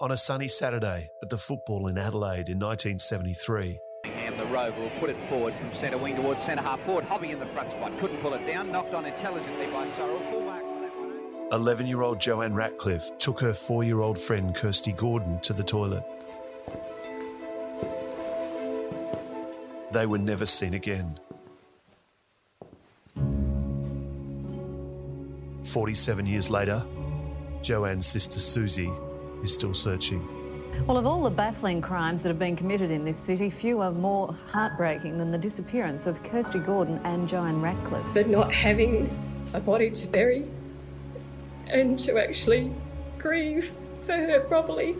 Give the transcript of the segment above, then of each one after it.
On a sunny Saturday at the football in Adelaide in 1973. And the Rover will put it forward from centre wing towards centre half forward. Hobby in the front spot, couldn't pull it down, knocked on intelligently by Sorrell. Full mark for that one. 11-year-old Joanne Ratcliffe took her 4-year-old friend Kirsty Gordon to the toilet. They were never seen again. 47 years later, Joanne's sister Susie is still searching. Well, of all the baffling crimes that have been committed in this city, few are more heartbreaking than the disappearance of Kirsty Gordon and Joanne Ratcliffe. But not having a body to bury and to actually grieve for her properly.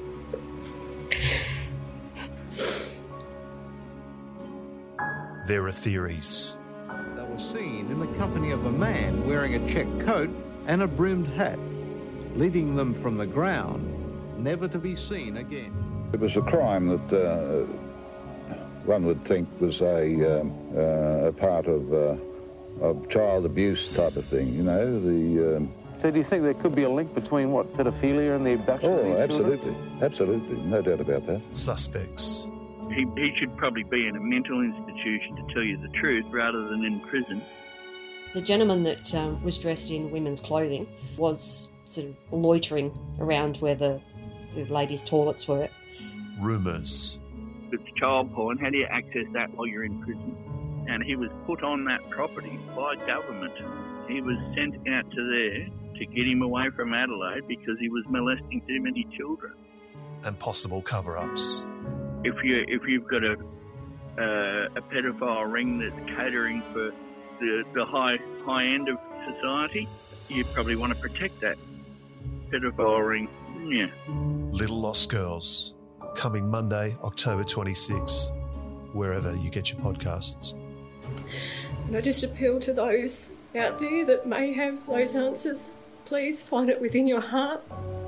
There are theories. They were seen in the company of a man wearing a check coat and a brimmed hat, leading them from the ground, never to be seen again. It was a crime that one would think was a part of child abuse type of thing, you know. So do you think there could be a link between, pedophilia and the abduction of these absolutely. Absolutely, no doubt about that. Suspects. He should probably be in a mental institution, to tell you the truth, rather than in prison. The gentleman that was dressed in women's clothing was sort of loitering around where the ladies' toilets were. Rumours. It's child porn. How do you access that while you're in prison? And he was put on that property by government. He was sent out to there to get him away from Adelaide because he was molesting too many children. And possible cover-ups. If you've got a pedophile ring that's catering for the high end of society, you probably want to protect that pedophile ring. Yeah. Little Lost Girls, coming Monday, October 26, wherever you get your podcasts. And I just appeal to those out there that may have those answers. Please find it within your heart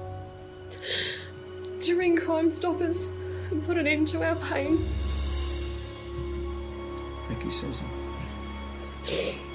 to ring Crime Stoppers and put an end to our pain. Thank you, Susan.